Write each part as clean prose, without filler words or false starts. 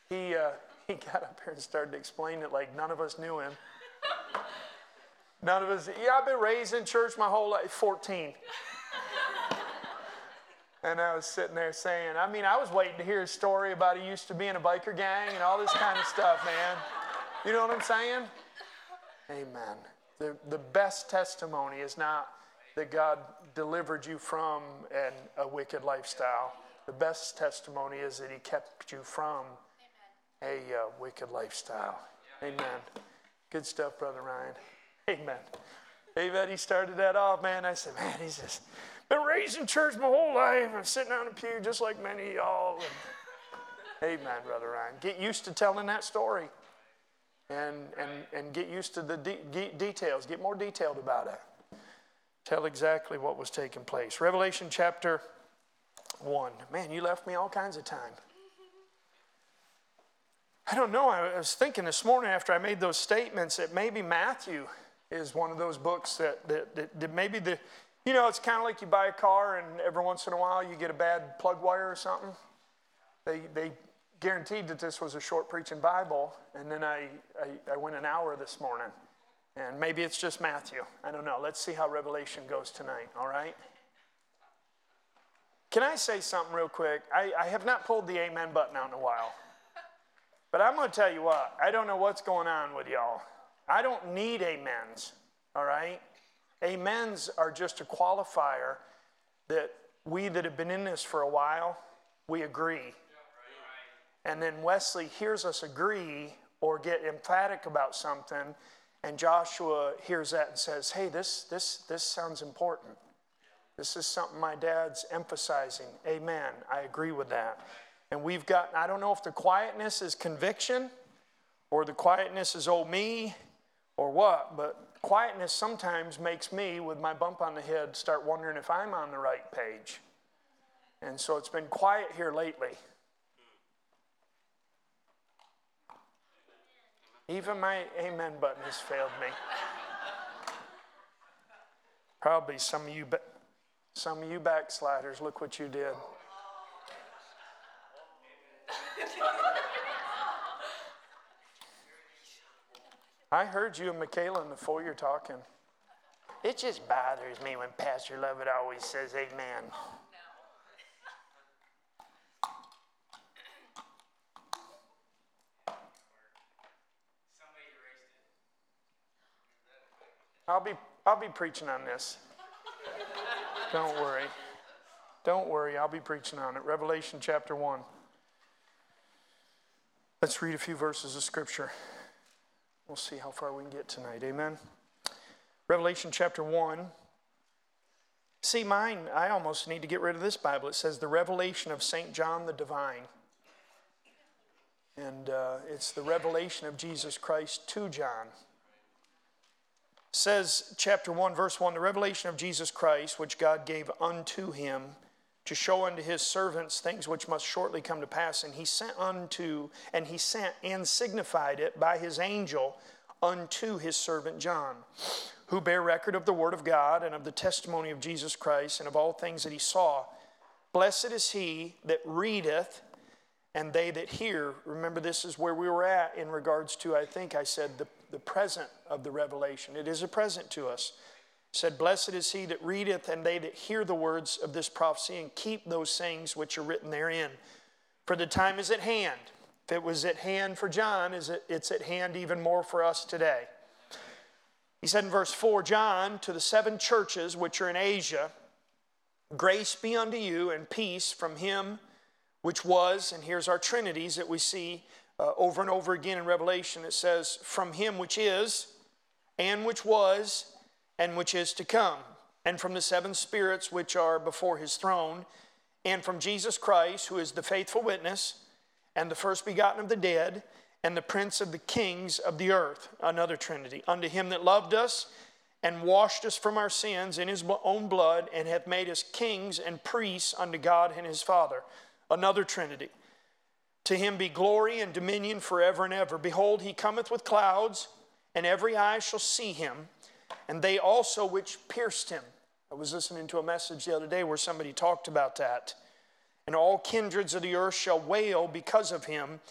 he got up here and started explaining it like none of us knew him. None of us, I've been raised in church my whole life, 14. And I was sitting there saying, I was waiting to hear a story about he used to be in a biker gang and all this kind of stuff, man. You know what I'm saying? Amen. The best testimony is not that God delivered you from a wicked lifestyle. The best testimony is that he kept you from a wicked lifestyle. Amen. Good stuff, Brother Ryan. Amen. David, he started that off, man. I said, man, he's just been raised in church my whole life. I'm sitting on a pew just like many of y'all. Amen, Brother Ryan. Get used to telling that story and get used to the details. Get more detailed about it. Tell exactly what was taking place. Revelation chapter 1. Man, you left me all kinds of time. I don't know. I was thinking this morning after I made those statements that maybe Matthew is one of those books that maybe it's kind of like you buy a car and every once in a while you get a bad plug wire or something. They guaranteed that this was a short preaching Bible, and then I went an hour this morning. And maybe it's just Matthew. I don't know. Let's see how Revelation goes tonight, all right? Can I say something real quick? I have not pulled the amen button out in a while. But I'm going to tell you what. I don't know what's going on with y'all. I don't need amens, all right? Amens are just a qualifier that we that have been in this for a while, we agree. And then Wesley hears us agree or get emphatic about something, and Joshua hears that and says, hey, this sounds important. This is something my dad's emphasizing. Amen. I agree with that. And we've got, I don't know if the quietness is conviction or the quietness is oh me or what, but quietness sometimes makes me, with my bump on the head, start wondering if I'm on the right page. And so it's been quiet here lately. Even my amen button has failed me. Probably some of you backsliders, look what you did. I heard you and Michaela in the foyer talking. It just bothers me when Pastor Lovett always says amen. I'll be preaching on this. Don't worry. Don't worry, I'll be preaching on it. Revelation chapter 1. Let's read a few verses of Scripture. We'll see how far we can get tonight. Amen. Revelation chapter 1. See, mine, I almost need to get rid of this Bible. It says the revelation of St. John the Divine. And it's the revelation of Jesus Christ to John. It says, chapter 1, verse 1, the revelation of Jesus Christ, which God gave unto him to show unto his servants things which must shortly come to pass. And he sent and signified it by his angel unto his servant John, who bare record of the word of God and of the testimony of Jesus Christ and of all things that he saw. Blessed is he that readeth and they that hear. Remember, this is where we were at in regards to, I think I said, the present of the revelation. It is a present to us. It said, blessed is he that readeth and they that hear the words of this prophecy and keep those things which are written therein. For the time is at hand. If it was at hand for John, it's at hand even more for us today. He said in verse 4, John, to the 7 churches which are in Asia, grace be unto you and peace from him which was, and here's our trinities that we see over and over again in Revelation. It says, from him which is, and which was, and which is to come, and from the 7 spirits which are before his throne, and from Jesus Christ, who is the faithful witness, and the first begotten of the dead, and the prince of the kings of the earth. Another trinity. Unto him that loved us, and washed us from our sins in his own blood, and hath made us kings and priests unto God and his Father. Another trinity. To him be glory and dominion forever and ever. Behold, he cometh with clouds, and every eye shall see him, and they also which pierced him. I was listening to a message the other day where somebody talked about that. And all kindreds of the earth shall wail because of him.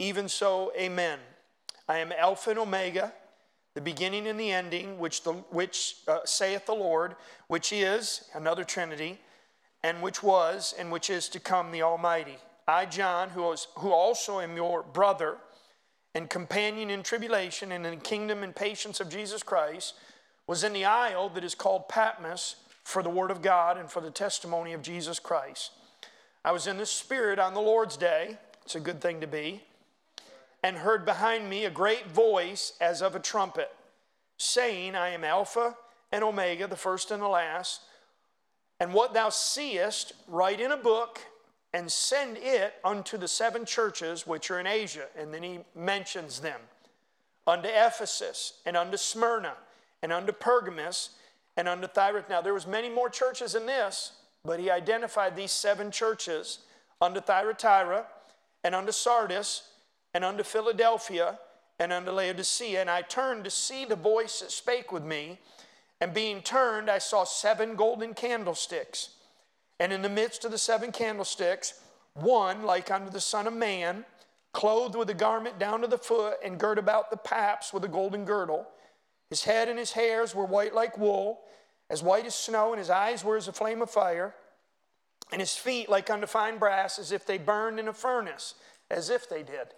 even so, amen. I am Alpha and Omega, the beginning and the ending, which saith the Lord, which is, another Trinity, and which was, and which is to come, the Almighty. I, John, who also am your brother, and companion in tribulation and in the kingdom and patience of Jesus Christ, was in the isle that is called Patmos for the word of God and for the testimony of Jesus Christ. I was in the Spirit on the Lord's day, it's a good thing to be, and heard behind me a great voice as of a trumpet, saying, I am Alpha and Omega, the first and the last, and what thou seest, write in a book, and send it unto the 7 churches which are in Asia. And then he mentions them. Unto Ephesus, and unto Smyrna, and unto Pergamos, and unto Thyatira. Now there was many more churches in this, but he identified these 7 churches. Unto Thyatira, and unto Sardis, and unto Philadelphia, and unto Laodicea. And I turned to see the voice that spake with me. And being turned, I saw 7 golden candlesticks. And in the midst of the 7 candlesticks, one like unto the Son of Man, clothed with a garment down to the foot, and girt about the paps with a golden girdle. His head and his hairs were white like wool, as white as snow, and his eyes were as a flame of fire. And his feet like unto fine brass, as if they burned in a furnace, as if they did.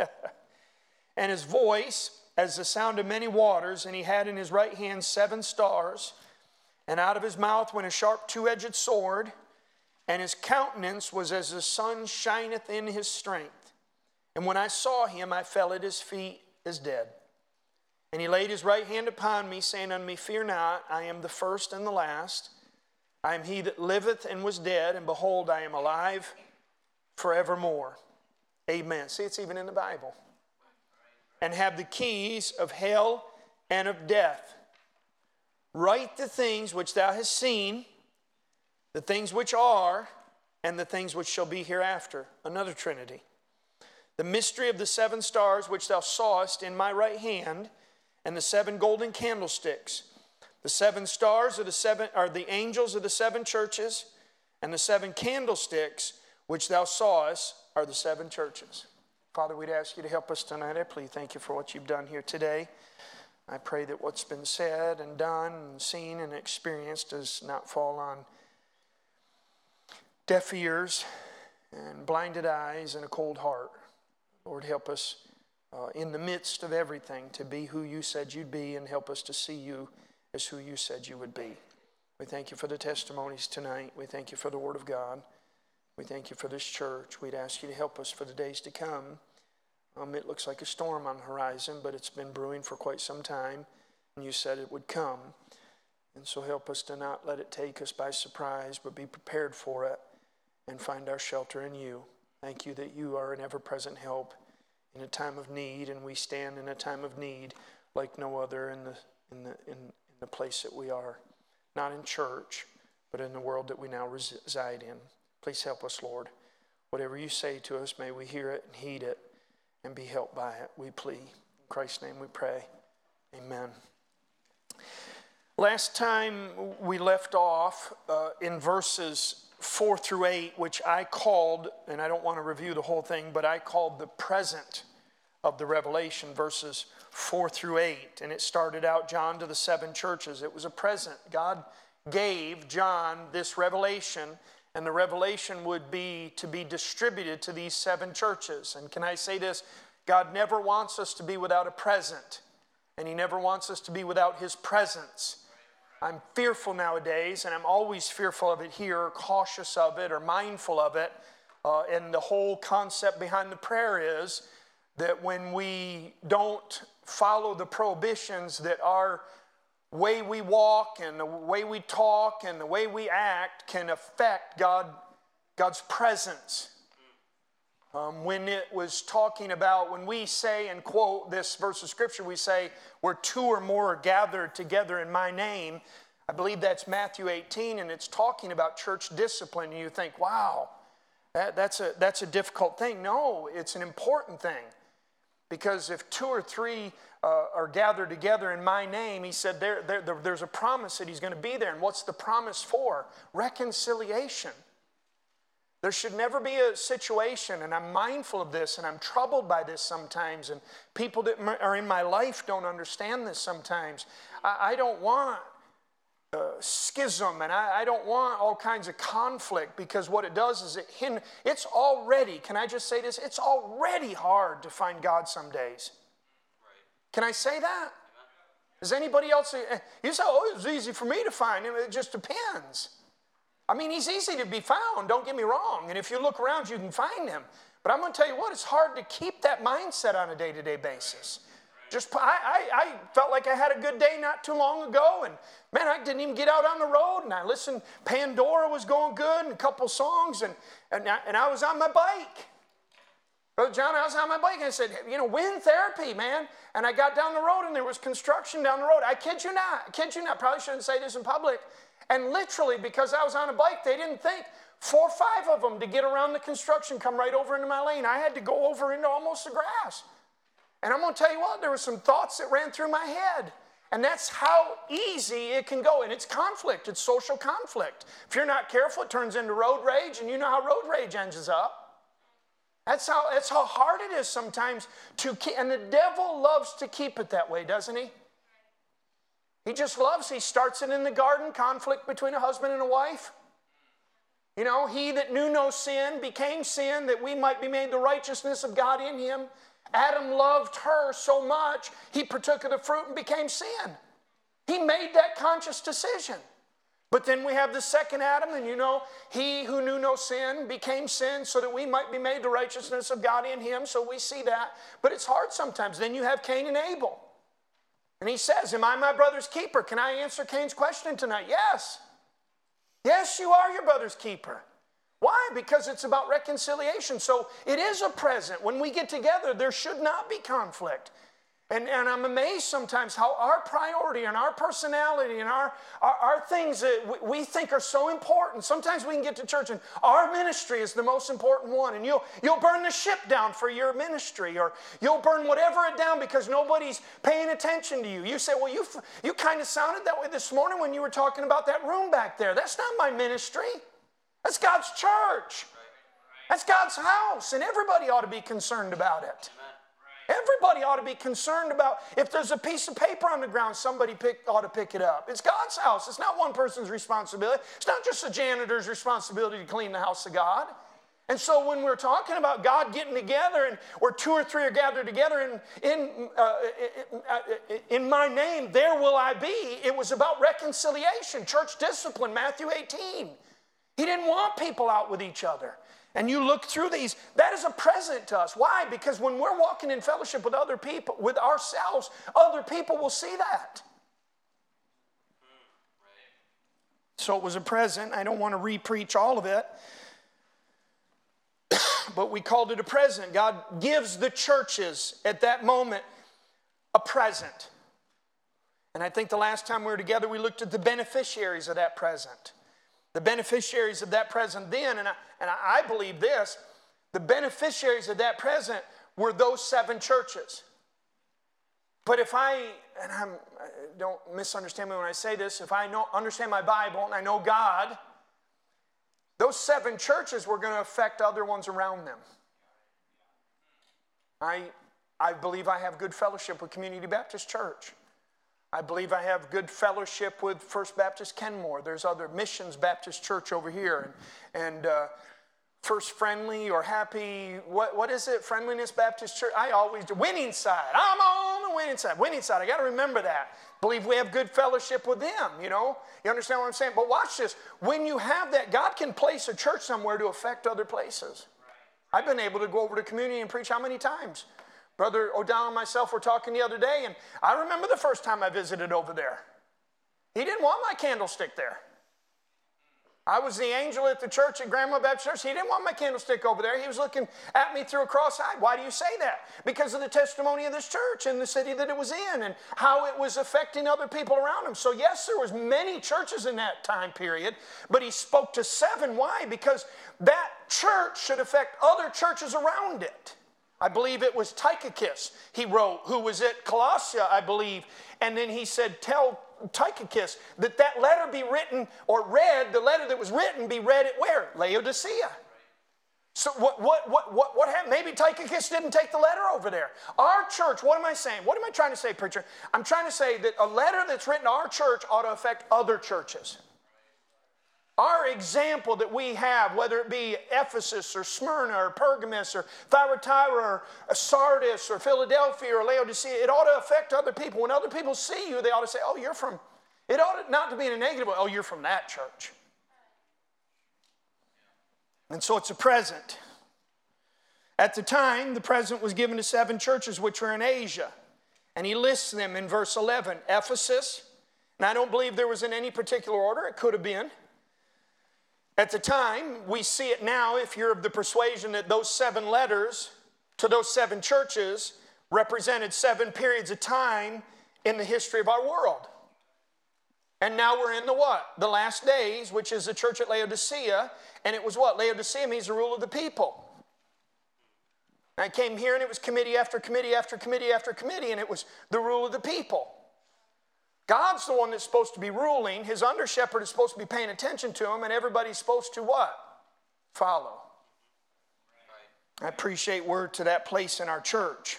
And his voice as the sound of many waters, and he had in his right hand 7 stars, and out of his mouth went a sharp 2-edged sword, and his countenance was as the sun shineth in his strength. And when I saw him, I fell at his feet as dead. And he laid his right hand upon me, saying unto me, Fear not, I am the first and the last. I am he that liveth and was dead, and behold, I am alive forevermore. Amen. See, it's even in the Bible. And have the keys of hell and of death. Write the things which thou hast seen, the things which are, and the things which shall be hereafter. Another Trinity. The mystery of the 7 stars which thou sawest in my right hand, and the 7 golden candlesticks. The 7 stars are the angels of the 7 churches, and the 7 candlesticks which thou sawest are the 7 churches. Father, we'd ask you to help us tonight. I please thank you for what you've done here today. I pray that what's been said and done and seen and experienced does not fall on deaf ears and blinded eyes and a cold heart. Lord, help us in the midst of everything to be who you said you'd be, and help us to see you as who you said you would be. We thank you for the testimonies tonight. We thank you for the word of God. We thank you for this church. We'd ask you to help us for the days to come. It looks like a storm on the horizon, but it's been brewing for quite some time, and you said it would come. And so help us to not let it take us by surprise, but be prepared for it and find our shelter in you. Thank you that you are an ever-present help in a time of need, and we stand in a time of need like no other in the place that we are, not in church, but in the world that we now reside in. Please help us, Lord. Whatever you say to us, may we hear it and heed it and be helped by it, we plea. In Christ's name we pray. Amen. Last time we left off in verses 4 through 8, which I called, and I don't want to review the whole thing, but I called the present of the Revelation, verses 4 through 8. And it started out, John to the 7 churches. It was a present. God gave John this revelation, and the revelation would be to be distributed to these 7 churches. And can I say this? God never wants us to be without a present, and he never wants us to be without his presence. I'm fearful nowadays, and I'm always fearful of it here, or cautious of it, or mindful of it. And the whole concept behind the prayer is that when we don't follow the prohibitions, that our way we walk and the way we talk and the way we act can affect God's presence. When it was talking about, when we say and quote this verse of Scripture, we say, where 2 or more are gathered together in my name. I believe that's Matthew 18, and it's talking about church discipline. And you think, wow, that's a difficult thing. No, it's an important thing. Because if 2 or 3 are gathered together in my name, he said there's a promise that he's going to be there. And what's the promise for? Reconciliation. There should never be a situation, and I'm mindful of this, and I'm troubled by this sometimes, and people that are in my life don't understand this sometimes. I don't want schism, and I don't want all kinds of conflict, because what it does is it's already, can I just say this? It's already hard to find God some days. Can I say that? Does anybody else, you say, oh, it's easy for me to find him. It just depends. I mean, he's easy to be found, don't get me wrong. And if you look around, you can find him. But I'm going to tell you what, it's hard to keep that mindset on a day-to-day basis. I felt like I had a good day not too long ago, and man, I didn't even get out on the road, and I listened. Pandora was going good, and a couple songs, and I was on my bike. Brother John, I was on my bike, and I said, wind therapy, man. And I got down the road, and there was construction down the road. I kid you not, probably shouldn't say this in public. And literally, because I was on a bike, they didn't think 4 or 5 of them to get around the construction come right over into my lane. I had to go over into almost the grass. And I'm going to tell you what, there were some thoughts that ran through my head. And that's how easy it can go. And it's conflict. It's social conflict. If you're not careful, it turns into road rage. And you know how road rage ends up. That's how hard it is sometimes to keep. And the devil loves to keep it that way, doesn't he? He just loves. He starts it in the garden, conflict between a husband and a wife. He that knew no sin became sin, that we might be made the righteousness of God in him. Adam loved her so much, he partook of the fruit and became sin. He made that conscious decision. But then we have the second Adam, and he who knew no sin became sin so that we might be made the righteousness of God in him. So we see that. But it's hard sometimes. Then you have Cain and Abel. And he says, am I my brother's keeper? Can I answer Cain's question tonight? Yes. Yes, you are your brother's keeper. Why? Because it's about reconciliation. So it is a present. When we get together, there should not be conflict. And I'm amazed sometimes how our priority and our personality and our things that we think are so important. Sometimes we can get to church and our ministry is the most important one. And you'll burn the ship down for your ministry, or you'll burn whatever it down because nobody's paying attention to you. You say, well, you kind of sounded that way this morning when you were talking about that room back there. That's not my ministry. That's God's church. That's God's house. And everybody ought to be concerned about it. Everybody ought to be concerned about if there's a piece of paper on the ground, somebody ought to pick it up. It's God's house. It's not one person's responsibility. It's not just a janitor's responsibility to clean the house of God. And so when we're talking about God getting together, and where 2 or 3 are gathered together in my name, there will I be. It was about reconciliation, church discipline, Matthew 18. He didn't want people out with each other. And you look through these, that is a present to us. Why? Because when we're walking in fellowship with other people, with ourselves, other people will see that. So it was a present. I don't want to re-preach all of it. But we called it a present. God gives the churches at that moment a present. And I think the last time we were together, we looked at the beneficiaries of that present. The beneficiaries of that present then, and I believe this, the beneficiaries of that present were those 7 churches. But don't misunderstand me when I say this, if I understand my Bible and I know God, those 7 churches were going to affect other ones around them. I believe I have good fellowship with Community Baptist Church. I believe I have good fellowship with First Baptist Kenmore. There's other Missions Baptist Church over here. And First Friendly or Happy, what is it? Friendliness Baptist Church? I always do. Winning Side. I'm on the winning side. Winning Side. I got to remember that. Believe we have good fellowship with them, You understand what I'm saying? But watch this. When you have that, God can place a church somewhere to affect other places. I've been able to go over to community and preach how many times? Brother O'Donnell and myself were talking the other day, and I remember the first time I visited over there. He didn't want my candlestick there. I was the angel at the church at Grandma Baptist Church. He didn't want my candlestick over there. He was looking at me through a cross-eyed. Why do you say that? Because of the testimony of this church and the city that it was in and how it was affecting other people around him. So yes, there was many churches in that time period, but he spoke to 7. Why? Because that church should affect other churches around it. I believe it was Tychicus he wrote, who was at Colossia, I believe. And then he said, tell Tychicus that letter be written or read, the letter that was written be read at where? Laodicea. So what happened? Maybe Tychicus didn't take the letter over there. Our church, what am I saying? What am I trying to say, preacher? I'm trying to say that a letter that's written to our church ought to affect other churches. Our example that we have, whether it be Ephesus or Smyrna or Pergamos or Thyatira or Sardis or Philadelphia or Laodicea, it ought to affect other people. When other people see you, they ought to say, oh, you're from, it ought not to be in a negative way, oh, you're from that church. And so it's a present. At the time, the present was given to 7 churches which were in Asia. And he lists them in verse 11. Ephesus, and I don't believe there was in any particular order. It could have been. At the time, we see it now if you're of the persuasion that those 7 letters to those 7 churches represented 7 periods of time in the history of our world. And now we're in the what? The last days, which is the church at Laodicea. And it was what? Laodicea means the rule of the people. I came here and it was committee after committee after committee after committee, and it was the rule of the people. God's the one that's supposed to be ruling. His under shepherd is supposed to be paying attention to him, and everybody's supposed to what? Follow. I appreciate word to that place in our church.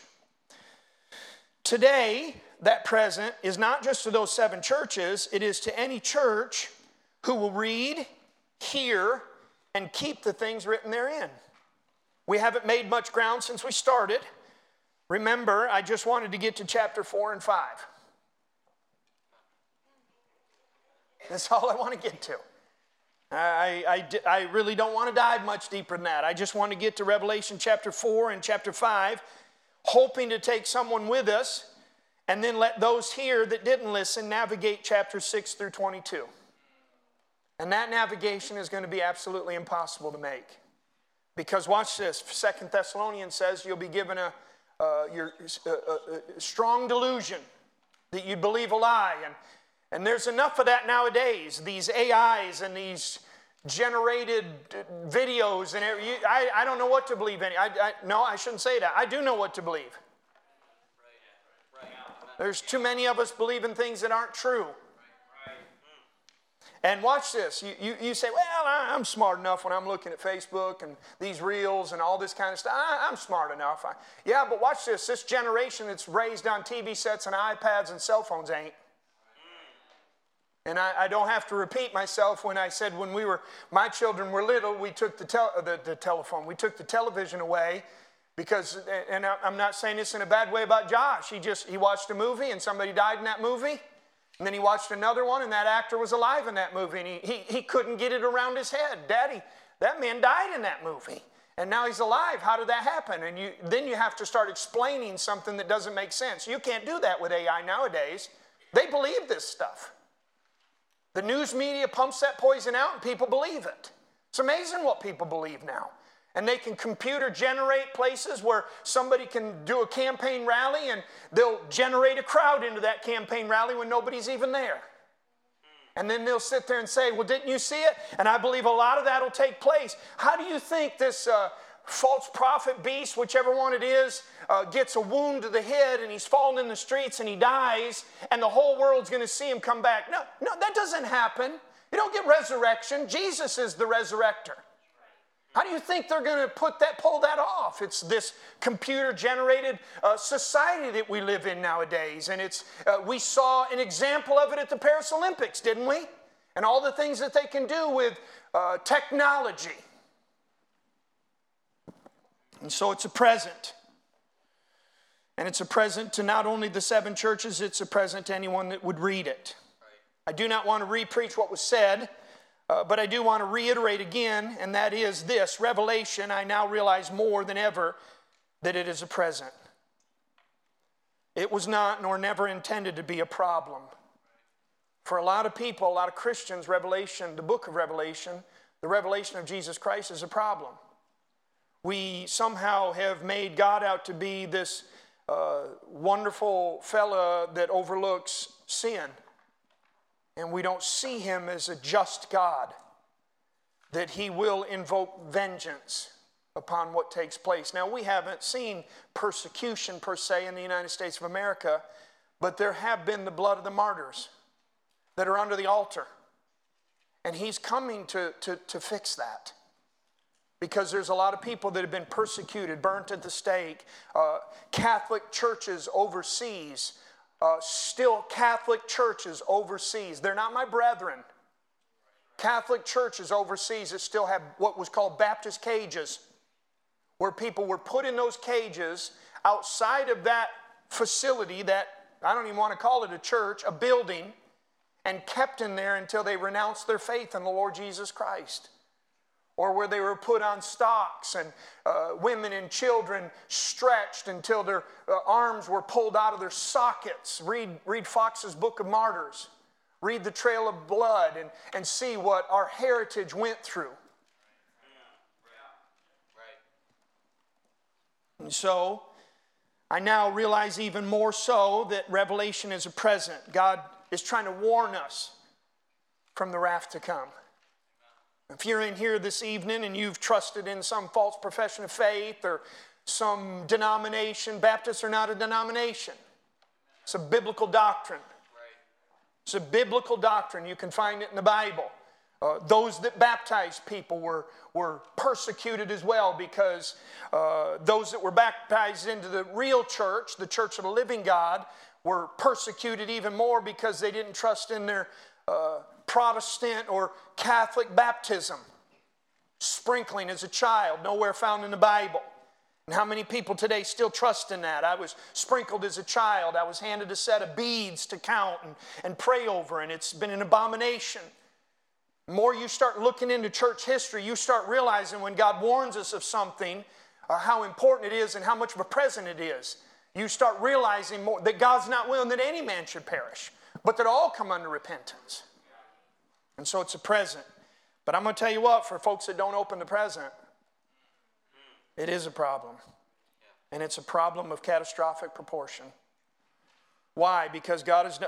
Today, that present is not just to those 7 churches, it is to any church who will read, hear, and keep the things written therein. We haven't made much ground since we started. Remember, I just wanted to get to chapter 4 and 5. That's all I want to get to. I really don't want to dive much deeper than that. I just want to get to Revelation chapter 4 and chapter 5, hoping to take someone with us, and then let those here that didn't listen navigate chapters 6 through 22. And that navigation is going to be absolutely impossible to make. Because watch this, 2 Thessalonians says you'll be given a strong delusion that you'd believe a lie. And there's enough of that nowadays. These AIs and these generated videos. And I don't know what to believe in. No, I shouldn't say that. I do know what to believe. There's too many of us believing things that aren't true. And watch this. You say, well, I'm smart enough when I'm looking at Facebook and these reels and all this kind of stuff. I'm smart enough. Yeah, but watch this. This generation that's raised on TV sets and iPads and cell phones ain't. And I don't have to repeat myself when I said when my children were little, we took the telephone. We took the television away because, and I'm not saying this in a bad way about Josh. He watched a movie and somebody died in that movie. And then he watched another one, and that actor was alive in that movie, and he couldn't get it around his head. Daddy, that man died in that movie, and now he's alive. How did that happen? And then you have to start explaining something that doesn't make sense. You can't do that with AI nowadays. They believe this stuff. The news media pumps that poison out, and people believe it. It's amazing what people believe now. And they can computer generate places where somebody can do a campaign rally and they'll generate a crowd into that campaign rally when nobody's even there. And then they'll sit there and say, well, didn't you see it? And I believe a lot of that will take place. How do you think this false prophet beast, whichever one it is, gets a wound to the head and he's fallen in the streets and he dies and the whole world's going to see him come back? No, that doesn't happen. You don't get resurrection. Jesus is the resurrector. How do you think they're going to pull that off? It's this computer-generated society that we live in nowadays. And we saw an example of it at the Paris Olympics, didn't we? And all the things that they can do with technology. And so it's a present. And it's a present to not only the 7 churches, it's a present to anyone that would read it. I do not want to re-preach what was said. But I do want to reiterate again, and that is this. Revelation, I now realize more than ever that it is a present. It was not nor never intended to be a problem. For a lot of people, a lot of Christians, Revelation, the book of Revelation, the revelation of Jesus Christ is a problem. We somehow have made God out to be this wonderful fella that overlooks sin. And we don't see him as a just God, that he will invoke vengeance upon what takes place. Now, we haven't seen persecution per se in the United States of America, but there have been the blood of the martyrs that are under the altar. And he's coming to fix that. because there's a lot of people that have been persecuted, burnt at the stake. Catholic churches overseas, still Catholic churches overseas. They're not my brethren. Catholic churches overseas that still have what was called Baptist cages, where people were put in those cages outside of that facility, that, I don't even want to call it a church, a building, and kept in there until they renounced their faith in the Lord Jesus Christ. Or where they were put on stocks and women and children stretched until their arms were pulled out of their sockets. Read Fox's Book of Martyrs. Read The Trail of Blood and see what our heritage went through. And so, I now realize even more so that Revelation is a present. God is trying to warn us from the wrath to come. If you're in here this evening and you've trusted in some false profession of faith or some denomination, Baptists are not a denomination. It's a biblical doctrine. It's a biblical doctrine. You can find it in the Bible. Those that baptized people were persecuted as well, because those that were baptized into the real church, the church of the living God, were persecuted even more because they didn't trust in their Protestant or Catholic baptism. Sprinkling as a child, nowhere found in the Bible. And how many people today still trust in that? I was sprinkled as a child. I was handed a set of beads to count and pray over, and it's been an abomination. The more you start looking into church history, you start realizing when God warns us of something, how important it is and how much of a present it is. You start realizing more that God's not willing that any man should perish, but that all come under repentance. And so it's a present. But I'm going to tell you what, for folks that don't open the present, it is a problem. And it's a problem of catastrophic proportion. Why? Because God is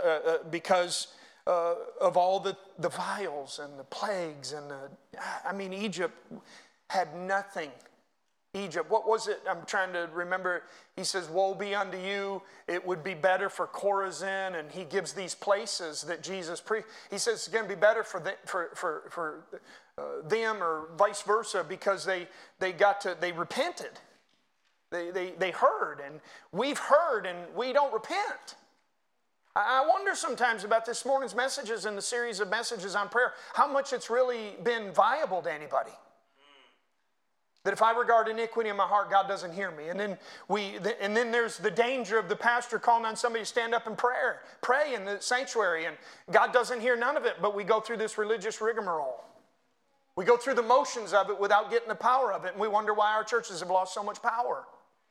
of all the vials and the plagues and Egypt had nothing. Egypt, what was it? I'm trying to remember. He says, woe be unto you. It would be better for Chorazin. And he gives these places that Jesus he says it's going to be better for them or vice versa, because they repented. They heard, and we've heard and we don't repent. I wonder sometimes about this morning's messages and the series of messages on prayer, how much it's really been viable to anybody. That if I regard iniquity in my heart, God doesn't hear me. And then there's the danger of the pastor calling on somebody to stand up and pray in the sanctuary, and God doesn't hear none of it, but we go through this religious rigmarole. We go through the motions of it without getting the power of it, and we wonder why our churches have lost so much power.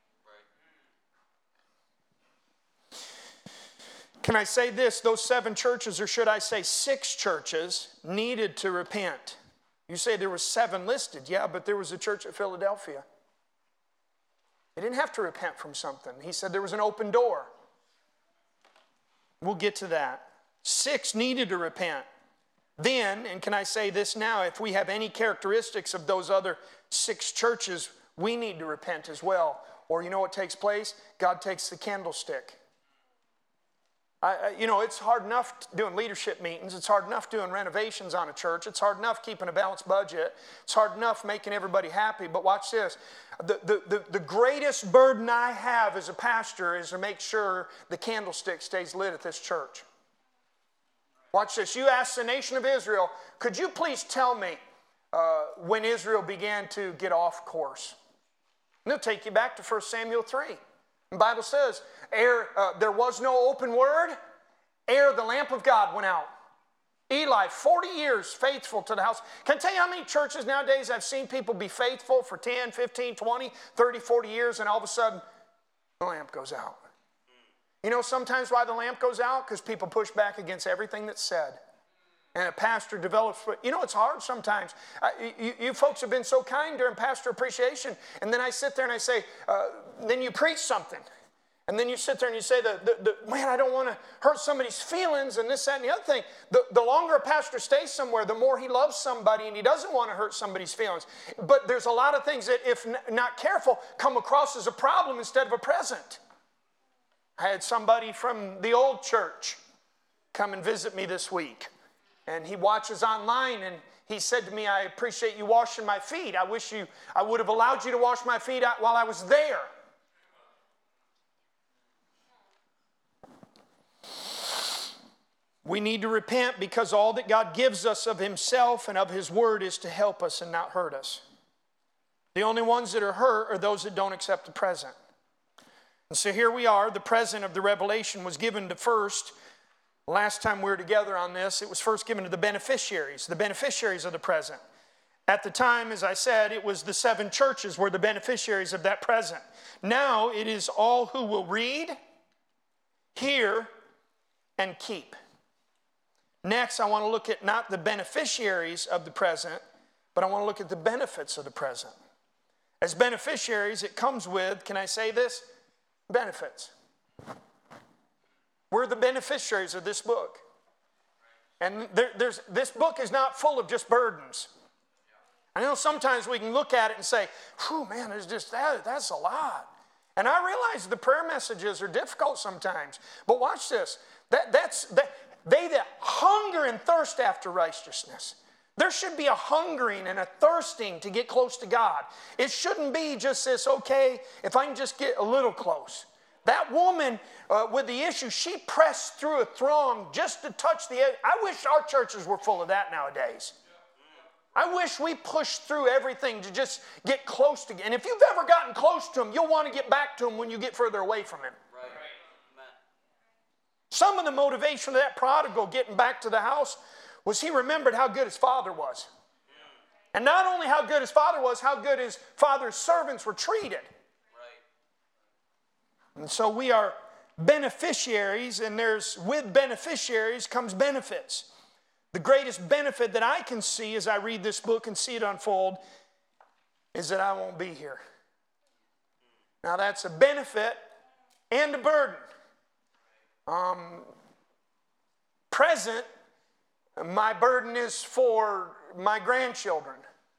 Can I say this? Those 7 churches, or should I say 6 churches, needed to repent. You say there were 7 listed. Yeah, but there was a church at Philadelphia. They didn't have to repent from something. He said there was an open door. We'll get to that. 6 needed to repent. Then, and can I say this now, if we have any characteristics of those other 6 churches, we need to repent as well. Or you know what takes place? God takes the candlestick. It's hard enough doing leadership meetings. It's hard enough doing renovations on a church. It's hard enough keeping a balanced budget. It's hard enough making everybody happy. But watch this. The greatest burden I have as a pastor is to make sure the candlestick stays lit at this church. Watch this. You ask the nation of Israel, could you please tell me when Israel began to get off course? And they'll take you back to 1 Samuel 3. The Bible says, there was no open word, ere the lamp of God went out. Eli, 40 years faithful to the house. Can I tell you how many churches nowadays I've seen people be faithful for 10, 15, 20, 30, 40 years, and all of a sudden, the lamp goes out. You know sometimes why the lamp goes out? Because people push back against everything that's said. And a pastor develops, it's hard sometimes. You folks have been so kind during pastor appreciation, and then I sit there and I say, then you preach something. And then you sit there and you say, man, I don't want to hurt somebody's feelings and this, that, and the other thing. The longer a pastor stays somewhere, the more he loves somebody and he doesn't want to hurt somebody's feelings. But there's a lot of things that, if not careful, come across as a problem instead of a present. I had somebody from the old church come and visit me this week. And he watches online, and he said to me, I appreciate you washing my feet. I would have allowed you to wash my feet while I was there. We need to repent because all that God gives us of himself and of his word is to help us and not hurt us. The only ones that are hurt are those that don't accept the present. And so here we are. The present of the revelation was given to first. Last time we were together on this, it was first given to the beneficiaries of the present. At the time, as I said, it was the 7 churches were the beneficiaries of that present. Now it is all who will read, hear, and keep. Next, I want to look at not the beneficiaries of the present, but I want to look at the benefits of the present. As beneficiaries, it comes with, can I say this? Benefits. We're the beneficiaries of this book. And this book is not full of just burdens. I know sometimes we can look at it and say, whew, man, there's just that's a lot. And I realize the prayer messages are difficult sometimes. But watch this. They that hunger and thirst after righteousness. There should be a hungering and a thirsting to get close to God. It shouldn't be just this, okay, if I can just get a little close. That woman with the issue, she pressed through a throng just to touch the edge. I wish our churches were full of that nowadays. I wish we pushed through everything to just get close to God. And if you've ever gotten close to him, you'll want to get back to him when you get further away from him. Right. Some of the motivation of that prodigal getting back to the house was he remembered how good his father was. And not only how good his father was, how good his father's servants were treated. And so we are beneficiaries, and with beneficiaries comes benefits. The greatest benefit that I can see as I read this book and see it unfold is that I won't be here. Now that's a benefit and a burden. Present, my burden is for my grandchildren.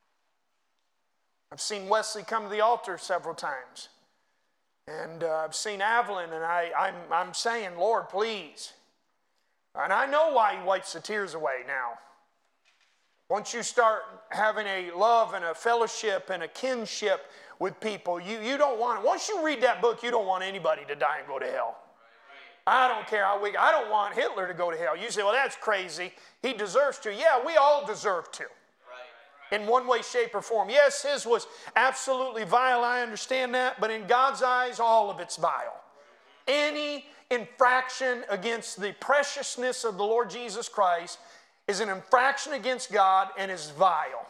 I've seen Wesley come to the altar several times. And I've seen Evelyn, and I'm saying, Lord, please. And I know why he wipes the tears away now. Once you start having a love and a fellowship and a kinship with people, you don't want it. Once you read that book, you don't want anybody to die and go to hell. I don't care how weak. I don't want Hitler to go to hell. You say, well, that's crazy. He deserves to. Yeah, we all deserve to. In one way, shape, or form. Yes, his was absolutely vile. I understand that. But in God's eyes, all of it's vile. Any infraction against the preciousness of the Lord Jesus Christ is an infraction against God and is vile.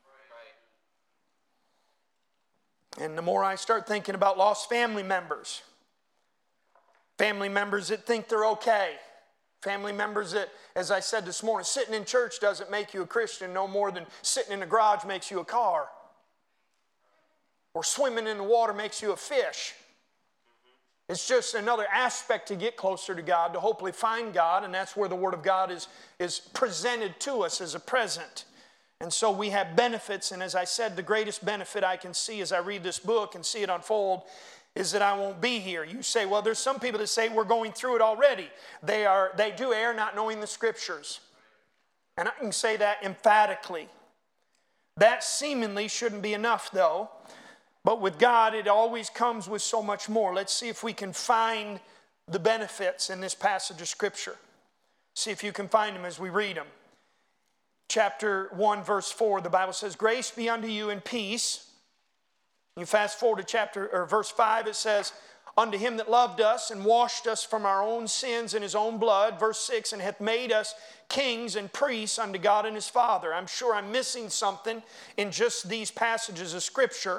And the more I start thinking about lost family members that think they're okay, family members that, as I said this morning, sitting in church doesn't make you a Christian no more than sitting in the garage makes you a car. Or swimming in the water makes you a fish. It's just another aspect to get closer to God, to hopefully find God, and that's where the Word of God is presented to us as a present. And so we have benefits, and as I said, the greatest benefit I can see as I read this book and see it unfold is that I won't be here. You say, well, there's some people that say we're going through it already. They do err not knowing the Scriptures. And I can say that emphatically. That seemingly shouldn't be enough, though. But with God, it always comes with so much more. Let's see if we can find the benefits in this passage of Scripture. See if you can find them as we read them. Chapter 1, verse 4, the Bible says, grace be unto you and peace. You fast forward to verse 5, it says, unto him that loved us and washed us from our own sins in his own blood. Verse 6, and hath made us kings and priests unto God and his Father. I'm sure I'm missing something in just these passages of Scripture.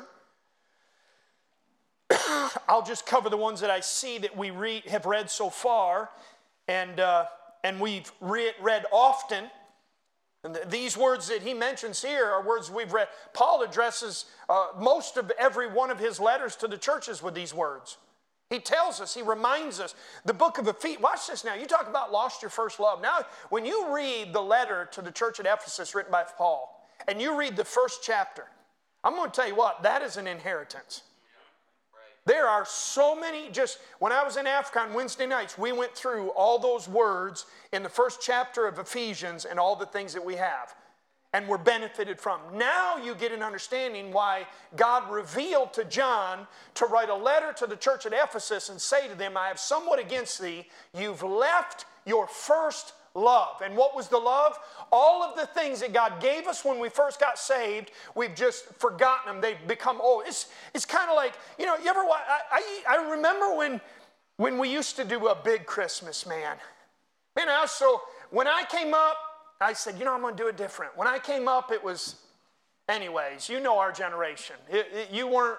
I'll just cover the ones that I see that we have read so far, and we've read often. And these words that he mentions here are words we've read. Paul addresses most of every one of his letters to the churches with these words. He tells us, he reminds us. The book of Ephesians, watch this now. You talk about lost your first love. Now, when you read the letter to the church at Ephesus written by Paul, and you read the first chapter, I'm going to tell you what, that is an inheritance. There are so many, just when I was in Africa on Wednesday nights, we went through all those words in the first chapter of Ephesians and all the things that we have. and were benefited from. Now you get an understanding why God revealed to John to write a letter to the church at Ephesus and say to them, I have somewhat against thee. You've left your first love. And what was the love? All of the things that God gave us when we first got saved, we've just forgotten them. They've become old. It's kind of like, you know, you ever, I remember when we used to do a big Christmas, man. So when I came up, I said, you know, I'm going to do it different. When I came up, it was, anyways, you know our generation. You weren't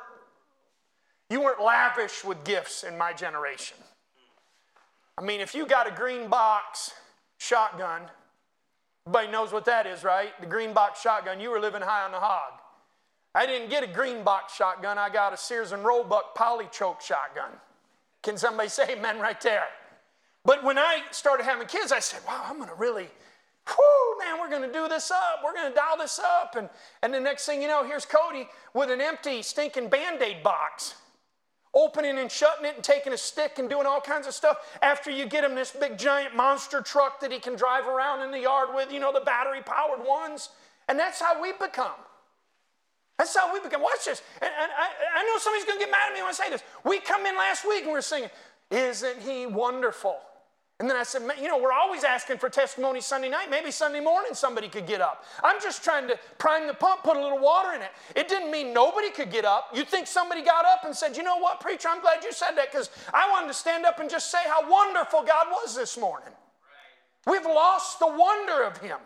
lavish with gifts in my generation. I mean, if you got a green box shotgun, everybody knows what that is, right? The green box shotgun, you were living high on the hog. I didn't get a green box shotgun. I got a Sears and Roebuck polychoke shotgun. Can somebody say amen right there? But when I started having kids, I said, wow, I'm going to really, man, we're going to do this up. We're going to dial this up. And the next thing you know, here's Cody with an empty, stinking Band-Aid box, opening and shutting it and taking a stick and doing all kinds of stuff. After you get him this big, giant monster truck that he can drive around in the yard with, you know, the battery-powered ones. And that's how we become. That's how we become. Watch this. And I know somebody's going to get mad at me when I say this. We come in last week and we're singing, Isn't He Wonderful? And then I said, you know, we're always asking for testimony Sunday night. Maybe Sunday morning somebody could get up. I'm just trying to prime the pump, put a little water in it. It didn't mean nobody could get up. You'd think somebody got up and said, you know what, preacher, I'm glad you said that because I wanted to stand up and just say how wonderful God was this morning. Right. We've lost the wonder of Him.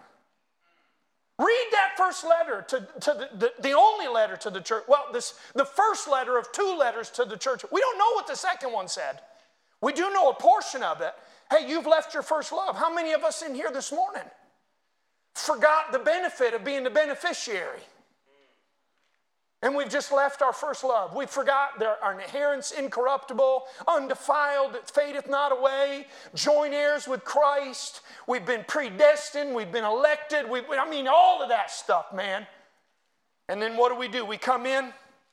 Read that first letter to the only letter to the church. Well, the first letter of 2 letters to the church. We don't know what the second one said. We do know a portion of it. Hey, you've left your first love. How many of us in here this morning forgot the benefit of being the beneficiary? And we've just left our first love. We forgot our inheritance incorruptible, undefiled, that fadeth not away, joint heirs with Christ. We've been predestined. We've been elected. All of that stuff, man. And then what do? We come in.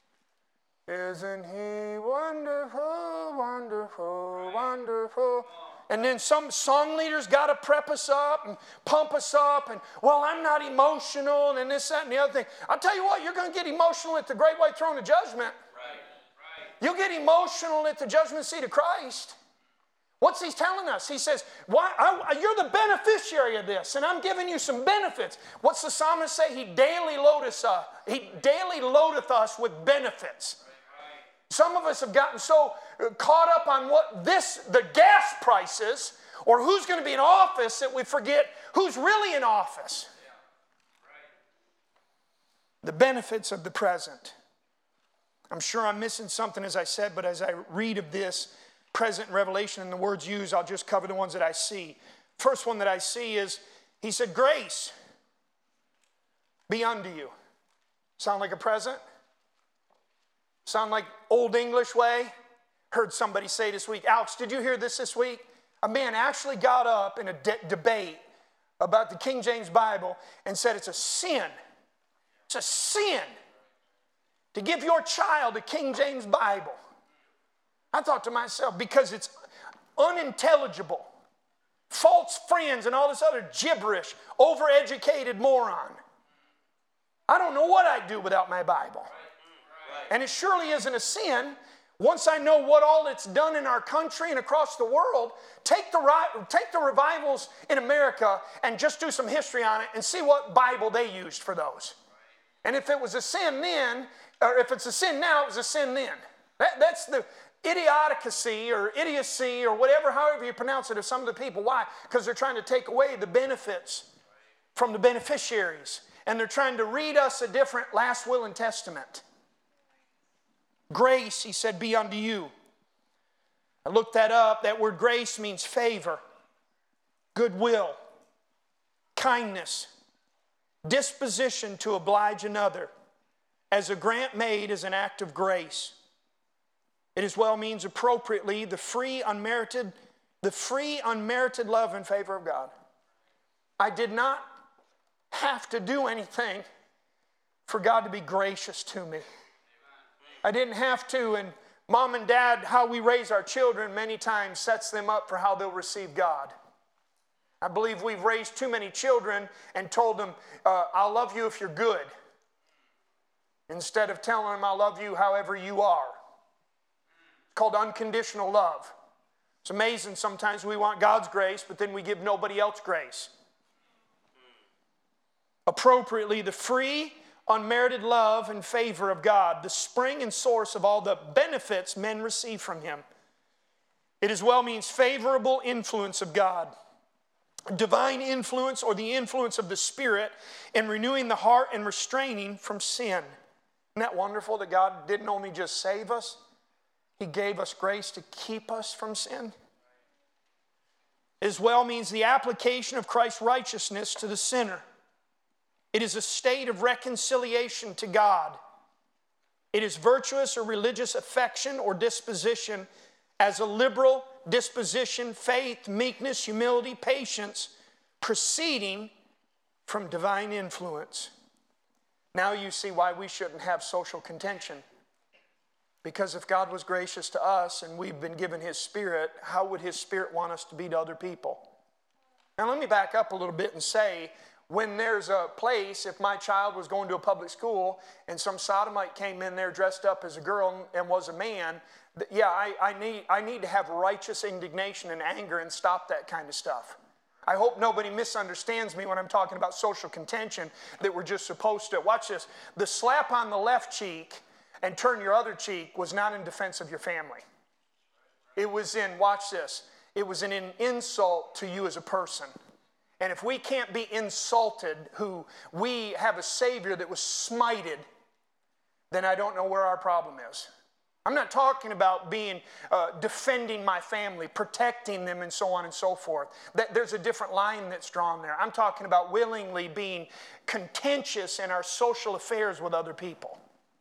Isn't He wonderful, wonderful, wonderful? And then some song leaders got to prep us up and pump us up. And, well, I'm not emotional and this, that, and the other thing. I'll tell you what, you're going to get emotional at the great white throne of judgment. Right. You'll get emotional at the judgment seat of Christ. What's He telling us? He says, you're the beneficiary of this, and I'm giving you some benefits. What's the psalmist say? He daily loadeth us with benefits. Some of us have gotten so caught up on the gas prices or who's going to be in office that we forget who's really in office. The benefits of the present. I'm sure I'm missing something as I said, but as I read of this present revelation and the words used, I'll just cover the ones that I see. First one that I see is, He said, grace be unto you. Sound like a present? Sound like old English way? Heard somebody say this week, Alex, did you hear this week? A man actually got up in a debate about the King James Bible and said it's a sin. It's a sin to give your child a King James Bible. I thought to myself, because it's unintelligible, false friends and all this other gibberish, overeducated moron. I don't know what I'd do without my Bible. And it surely isn't a sin. Once I know what all it's done in our country and across the world, take the revivals in America and just do some history on it and see what Bible they used for those. And if it was a sin then, or if it's a sin now, it was a sin then. That's the idiocy or whatever, however you pronounce it, of some of the people. Why? Because they're trying to take away the benefits from the beneficiaries. And they're trying to read us a different last will and testament. Grace, He said, be unto you. I looked that up. That word grace means favor, goodwill, kindness, disposition to oblige another, as a grant made as an act of grace. It as well means appropriately the free, unmerited love and favor of God. I did not have to do anything for God to be gracious to me. I didn't have to, and mom and dad, how we raise our children many times sets them up for how they'll receive God. I believe we've raised too many children and told them, I'll love you if you're good, instead of telling them, I'll love you however you are. It's called unconditional love. It's amazing sometimes we want God's grace, but then we give nobody else grace. Appropriately, the free, unmerited love and favor of God, the spring and source of all the benefits men receive from Him. It as well means favorable influence of God. Divine influence, or the influence of the Spirit in renewing the heart and restraining from sin. Isn't that wonderful that God didn't only just save us, He gave us grace to keep us from sin? As well means the application of Christ's righteousness to the sinner. It is a state of reconciliation to God. It is virtuous or religious affection or disposition as a liberal disposition, faith, meekness, humility, patience, proceeding from divine influence. Now you see why we shouldn't have social contention. Because if God was gracious to us and we've been given His Spirit, how would His Spirit want us to be to other people? Now let me back up a little bit and say, when there's a place, if my child was going to a public school and some sodomite came in there dressed up as a girl and was a man, yeah, I need to have righteous indignation and anger and stop that kind of stuff. I hope nobody misunderstands me when I'm talking about social contention, that we're just supposed to. Watch this. The slap on the left cheek and turn your other cheek was not in defense of your family. It was in, watch this, it was an insult to you as a person. And if we can't be insulted, who we have a Savior that was smited, then I don't know where our problem is. I'm not talking about being defending my family, protecting them, and so on and so forth. There's a different line that's drawn there. I'm talking about willingly being contentious in our social affairs with other people.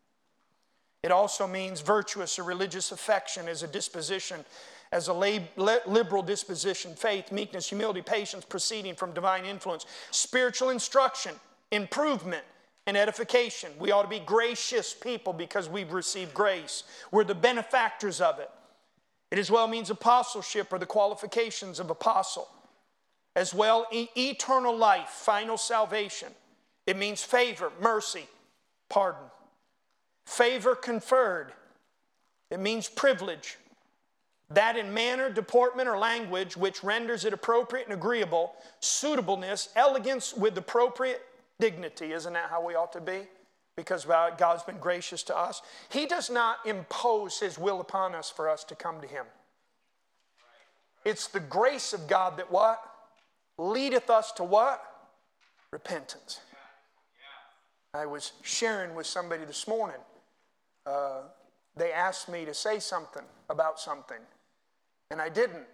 It also means virtuous or religious affection as a disposition, as a liberal disposition, faith, meekness, humility, patience, proceeding from divine influence, spiritual instruction, improvement, and edification. We ought to be gracious people because we've received grace. We're the benefactors of it. It as well means apostleship, or the qualifications of apostle. As well, eternal life, final salvation. It means favor, mercy, pardon. Favor conferred. It means privilege. That in manner, deportment, or language which renders it appropriate and agreeable, suitableness, elegance with appropriate dignity. Isn't that how we ought to be? Because God's been gracious to us. He does not impose His will upon us for us to come to Him. It's the grace of God that what? Leadeth us to what? Repentance. I was sharing with somebody this morning. They asked me to say something about something, and I didn't.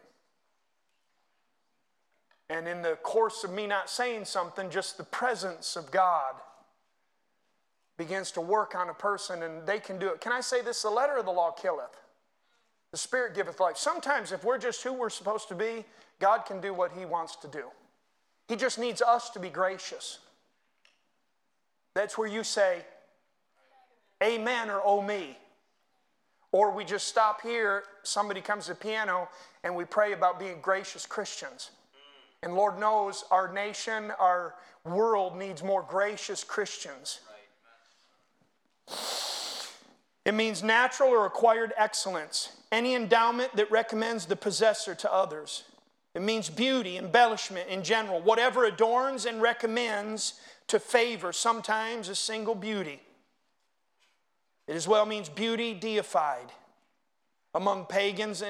And in the course of me not saying something, just the presence of God begins to work on a person, and they can do it. Can I say this? The letter of the law killeth. The Spirit giveth life. Sometimes if we're just who we're supposed to be, God can do what He wants to do. He just needs us to be gracious. That's where you say, amen, or oh me. Or we just stop here, somebody comes to the piano, and we pray about being gracious Christians. And Lord knows our nation, our world needs more gracious Christians. It means natural or acquired excellence. Any endowment that recommends the possessor to others. It means beauty, embellishment in general. Whatever adorns and recommends to favor, sometimes a single beauty. It as well means beauty deified. Among pagans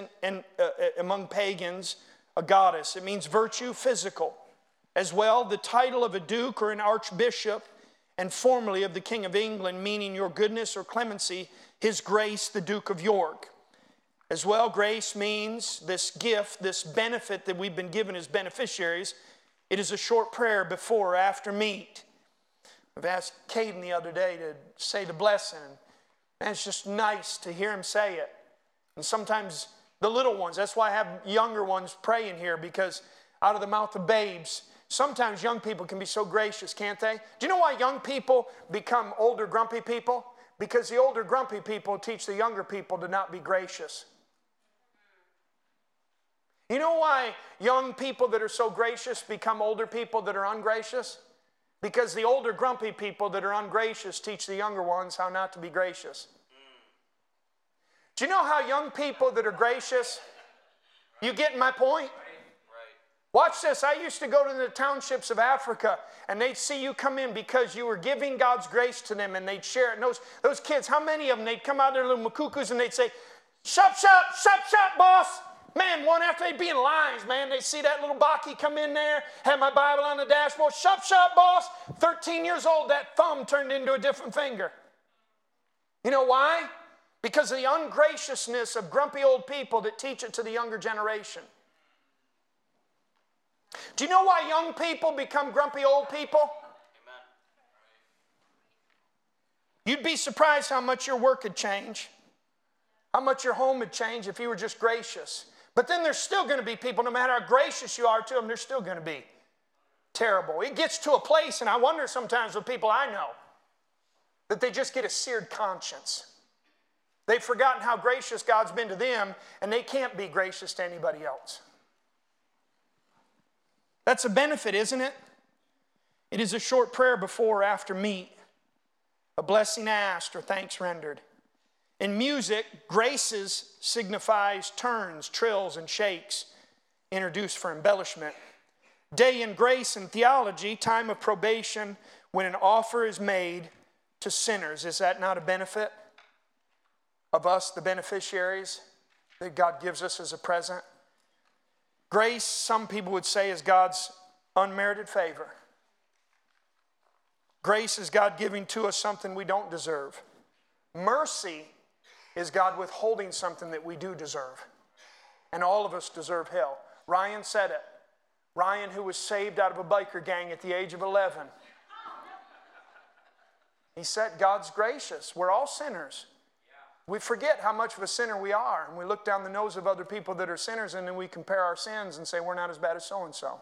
a goddess. It means virtue physical. As well, the title of a duke or an archbishop, and formerly of the King of England, meaning your goodness or clemency, His Grace the Duke of York. As well, grace means this gift, this benefit that we've been given as beneficiaries. It is a short prayer before or after meat. I've asked Caden the other day to say the blessing, and it's just nice to hear him say it. And sometimes the little ones, that's why I have younger ones praying here, because out of the mouth of babes, sometimes young people can be so gracious, can't they? Do you know why young people become older grumpy people? Because the older grumpy people teach the younger people to not be gracious. You know why young people that are so gracious become older people that are ungracious? Because the older grumpy people that are ungracious teach the younger ones how not to be gracious. Do you know how young people that are gracious, you getting my point? Watch this. I used to go to the townships of Africa, and they'd see you come in because you were giving God's grace to them, and they'd share it. And those kids, how many of them, they'd come out of their little makukus, and they'd say, "Shop, shop, shop, shop, boss." Man, one after they'd be in lines, man. They'd see that little Baki come in there, have my Bible on the dashboard. "Shop, shop, boss." 13 years old, that thumb turned into a different finger. You know why? Because of the ungraciousness of grumpy old people that teach it to the younger generation. Do you know why young people become grumpy old people? Amen. You'd be surprised how much your work would change, how much your home would change if you were just gracious. But then there's still going to be people, no matter how gracious you are to them, they're still going to be terrible. It gets to a place, and I wonder sometimes with people I know, that they just get a seared conscience. They've forgotten how gracious God's been to them, and they can't be gracious to anybody else. That's a benefit, isn't it? It is a short prayer before or after meat, a blessing asked or thanks rendered. In music, graces signifies turns, trills, and shakes, introduced for embellishment. Day in grace in theology, time of probation, when an offer is made to sinners. Is that not a benefit of us, the beneficiaries, that God gives us as a present? Grace, some people would say, is God's unmerited favor. Grace is God giving to us something we don't deserve. Mercy is God withholding something that we do deserve. And all of us deserve hell. Ryan said it. Ryan, who was saved out of a biker gang at the age of 11. He said, God's gracious. We're all sinners. We forget how much of a sinner we are, and we look down the nose of other people that are sinners, and then we compare our sins and say, we're not as bad as so-and-so.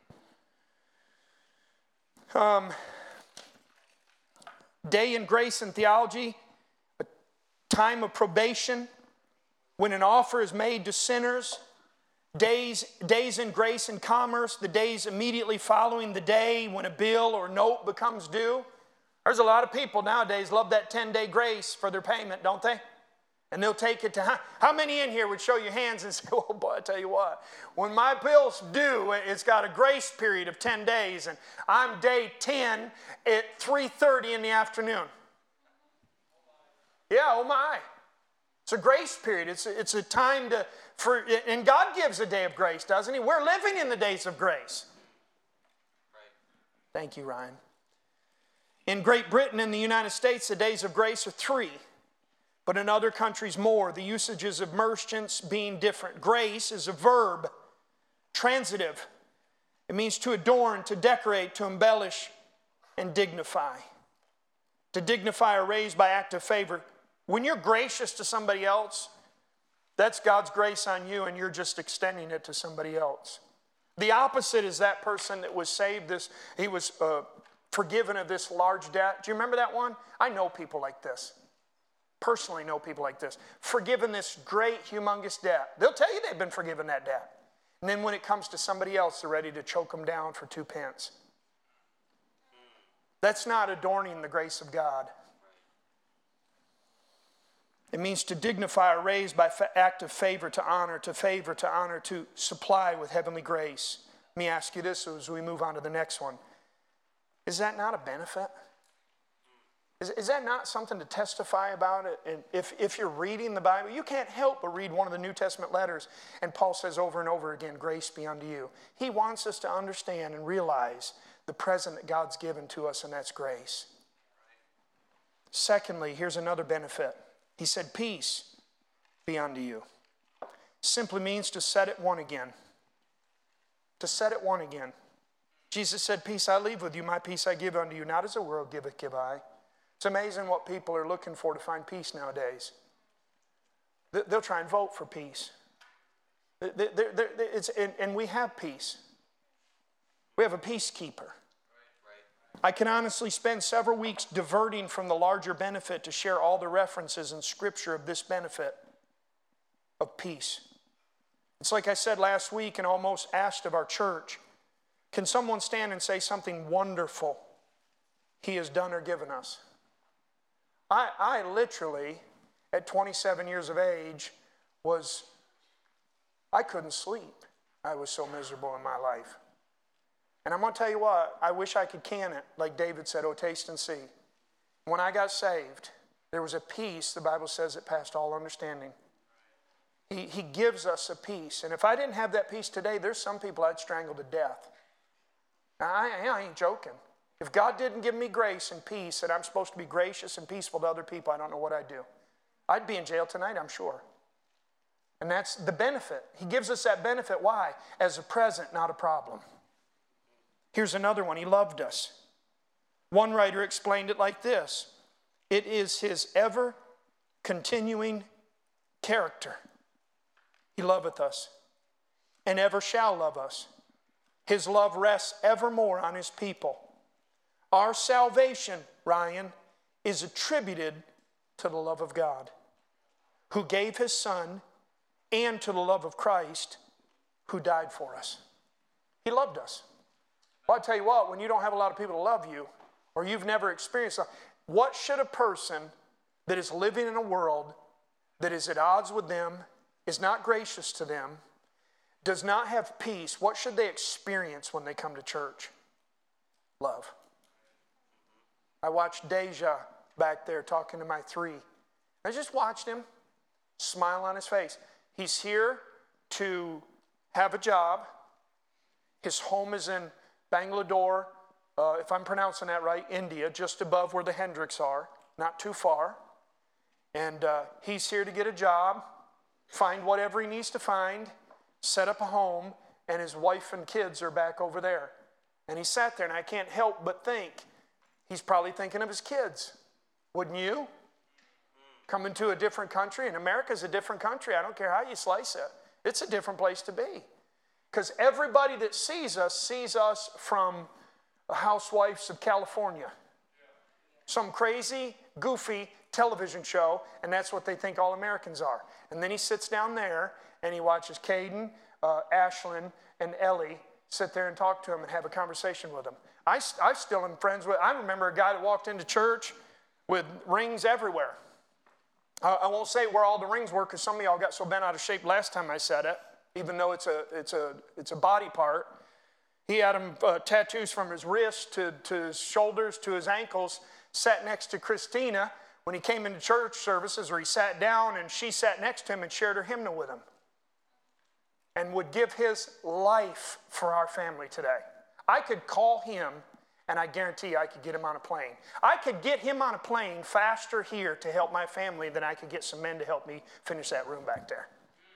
Day in grace and theology, a time of probation, when an offer is made to sinners. Days in grace and commerce, the days immediately following the day when a bill or note becomes due. There's a lot of people nowadays love that 10-day grace for their payment, don't they? And they'll take it to, how many in here would show your hands and say, oh boy, I tell you what, when my bill's due, it's got a grace period of 10 days, and I'm day 10 at 3:30 in the afternoon. Yeah, oh my. It's a grace period. It's a time and God gives a day of grace, doesn't he? We're living in the days of grace. Right. Thank you, Ryan. In Great Britain and the United States, the days of grace are 3. But in other countries more, the usages of merchants being different. Grace is a verb, transitive. It means to adorn, to decorate, to embellish, and dignify. To dignify or raise by act of favor. When you're gracious to somebody else, that's God's grace on you, and you're just extending it to somebody else. The opposite is that person that was saved. He was forgiven of this large debt. Do you remember that one? I know people like this. Personally know people like this. Forgiven this great, humongous debt. They'll tell you they've been forgiven that debt. And then when it comes to somebody else, they're ready to choke them down for 2 pence. That's not adorning the grace of God. It means to dignify or raise by act of favor, to honor, to supply with heavenly grace. Let me ask you this as we move on to the next one. Is that not a benefit? Is that not something to testify about it? And if you're reading the Bible, you can't help but read one of the New Testament letters, and Paul says over and over again, grace be unto you. He wants us to understand and realize the present that God's given to us, and that's grace. Secondly, here's another benefit. He said, peace be unto you. Simply means to set at one again. To set at one again. Jesus said, peace I leave with you, my peace I give unto you. Not as the world giveth, give I. It's amazing what people are looking for to find peace nowadays. They'll try and vote for peace. And we have peace. We have a peacekeeper. I can honestly spend several weeks diverting from the larger benefit to share all the references in Scripture of this benefit of peace. It's like I said last week and almost asked of our church, can someone stand and say something wonderful He has done or given us? I literally, at 27 years of age, I couldn't sleep. I was so miserable in my life. And I'm going to tell you what, I wish I could can it, like David said, oh, taste and see. When I got saved, there was a peace, the Bible says, that passed all understanding. He gives us a peace. And if I didn't have that peace today, there's some people I'd strangle to death. Now, I ain't joking. If God didn't give me grace and peace, and I'm supposed to be gracious and peaceful to other people, I don't know what I'd do. I'd be in jail tonight, I'm sure. And that's the benefit. He gives us that benefit. Why? As a present, not a problem. Here's another one. He loved us. One writer explained it like this. It is His ever continuing character. He loveth us and ever shall love us. His love rests evermore on His people. Our salvation, Ryan, is attributed to the love of God, who gave His Son, and to the love of Christ, who died for us. He loved us. Well, I tell you what, when you don't have a lot of people to love you, or you've never experienced that, what should a person that is living in a world that is at odds with them, is not gracious to them, does not have peace, what should they experience when they come to church? Love. I watched Deja back there talking to my 3. I just watched him, smile on his face. He's here to have a job. His home is in Bangalore, if I'm pronouncing that right, India, just above where the Hendricks are, not too far. And he's here to get a job, find whatever he needs to find, set up a home, and his wife and kids are back over there. And he sat there, and I can't help but think, he's probably thinking of his kids. Wouldn't you? Coming to a different country, and America's a different country. I don't care how you slice it. It's a different place to be. Because everybody that sees us from the Housewives of California. Some crazy, goofy television show, and that's what they think all Americans are. And then he sits down there, and he watches Caden, Ashlyn, and Ellie sit there and talk to him and have a conversation with them. I still am friends with, I remember a guy that walked into church with rings everywhere. I won't say where all the rings were because some of y'all got so bent out of shape last time I said it, even though it's a body part. He had him tattoos from his wrist to his shoulders to his ankles, sat next to Christina when he came into church services, or he sat down and she sat next to him and shared her hymnal with him and would give his life for our family today. I could call him and I guarantee I could get him on a plane. I could get him on a plane faster here to help my family than I could get some men to help me finish that room back there.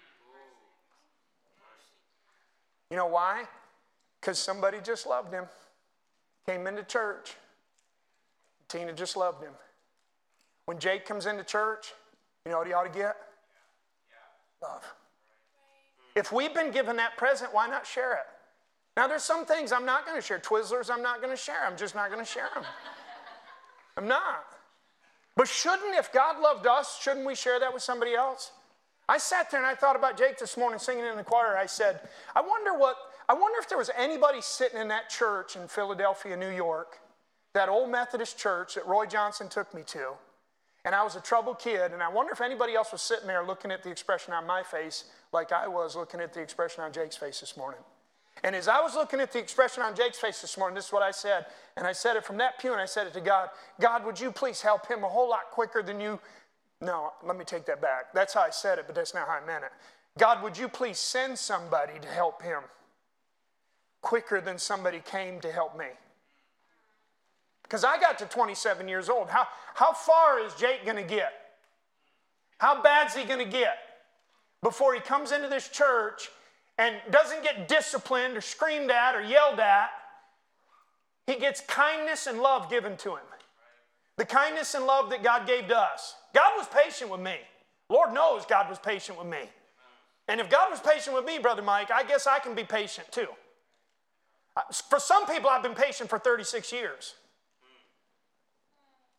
You know why? Because somebody just loved him. Came into church. Tina just loved him. When Jake comes into church, you know what he ought to get? Love. If we've been given that present, why not share it? Now, there's some things I'm not going to share. Twizzlers, I'm not going to share. I'm just not going to share them. I'm not. But if God loved us, shouldn't we share that with somebody else? I sat there and I thought about Jake this morning singing in the choir. I said, I wonder if there was anybody sitting in that church in Philadelphia, New York, that old Methodist church that Roy Johnson took me to, and I was a troubled kid, and I wonder if anybody else was sitting there looking at the expression on my face like I was looking at the expression on Jake's face this morning. And as I was looking at the expression on Jake's face this morning, this is what I said. And I said it from that pew, and I said it to God. God, would you please help him a whole lot quicker than you? No, let me take that back. That's how I said it, but that's not how I meant it. God, would you please send somebody to help him quicker than somebody came to help me? Because I got to 27 years old. How far is Jake going to get? How bad's he going to get before he comes into this church and doesn't get disciplined or screamed at or yelled at? He gets kindness and love given to him. The kindness and love that God gave to us. God was patient with me. Lord knows God was patient with me. And if God was patient with me, Brother Mike, I guess I can be patient too. For some people, I've been patient for 36 years.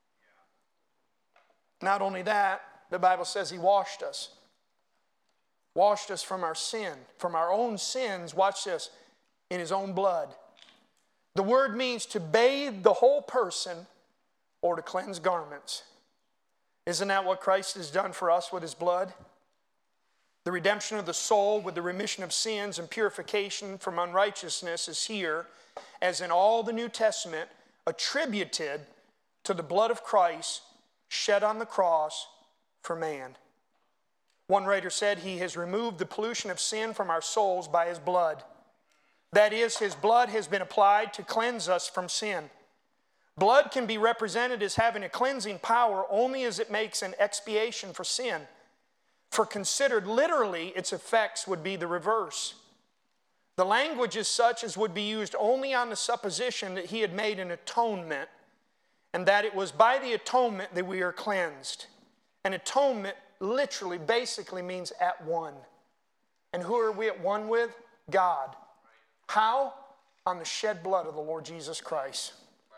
Not only that, the Bible says he washed us. washed us from our sin, from our own sins, watch this, in his own blood. The word means to bathe the whole person or to cleanse garments. Isn't that what Christ has done for us with his blood? The redemption of the soul with the remission of sins and purification from unrighteousness is here, as in all the New Testament, attributed to the blood of Christ shed on the cross for man. One writer said, he has removed the pollution of sin from our souls by his blood. That is, his blood has been applied to cleanse us from sin. Blood can be represented as having a cleansing power only as it makes an expiation for sin. For considered literally, its effects would be the reverse. The language is such as would be used only on the supposition that he had made an atonement, and that it was by the atonement that we are cleansed. An atonement literally, basically means at one. And who are we at one with? God. How? On the shed blood of the Lord Jesus Christ.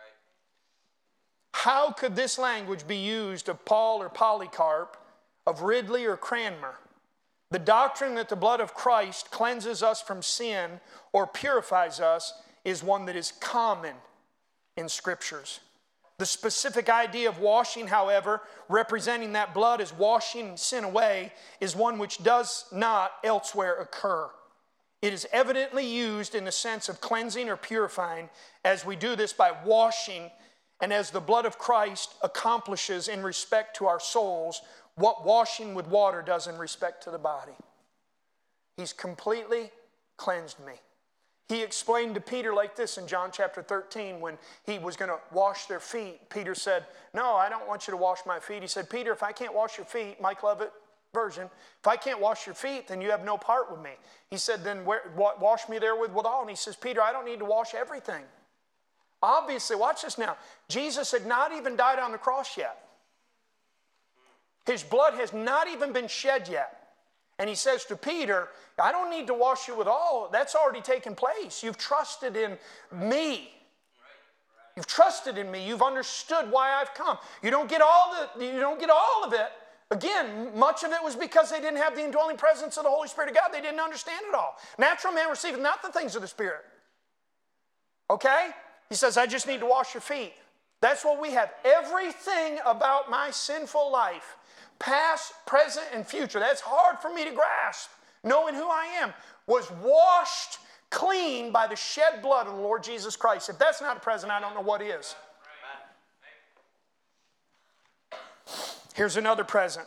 How could this language be used of Paul or Polycarp, of Ridley or Cranmer? The doctrine that the blood of Christ cleanses us from sin or purifies us is one that is common in Scriptures. The specific idea of washing, however, representing that blood as washing sin away, is one which does not elsewhere occur. It is evidently used in the sense of cleansing or purifying, as we do this by washing, and as the blood of Christ accomplishes in respect to our souls what washing with water does in respect to the body. He's completely cleansed me. He explained to Peter like this in John chapter 13 when he was going to wash their feet. Peter said, no, I don't want you to wash my feet. He said, Peter, if I can't wash your feet, Mike Lovett version, if I can't wash your feet, then you have no part with me. He said, then wash me therewith withal. And he says, Peter, I don't need to wash everything. Obviously, watch this now. Jesus had not even died on the cross yet. His blood has not even been shed yet. And he says to Peter, I don't need to wash you with all. That's already taken place. You've trusted in me. You've trusted in me. You've understood why I've come. You don't get all of it. Again, much of it was because they didn't have the indwelling presence of the Holy Spirit of God. They didn't understand it all. Natural man receiveth not the things of the Spirit. Okay? He says, I just need to wash your feet. That's what we have. Everything about my sinful life, past, present, and future, that's hard for me to grasp, knowing who I am, was washed clean by the shed blood of the Lord Jesus Christ. If that's not a present, I don't know what is. Here's another present.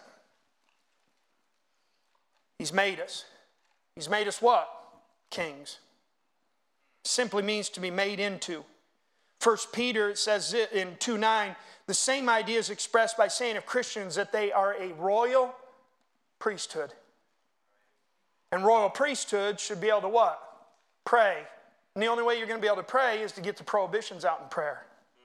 He's made us. He's made us what? Kings. Simply means to be made into. 1 Peter says in 2:9, the same idea is expressed by saying of Christians that they are a royal priesthood. And royal priesthood should be able to what? Pray. And the only way you're going to be able to pray is to get the prohibitions out in prayer.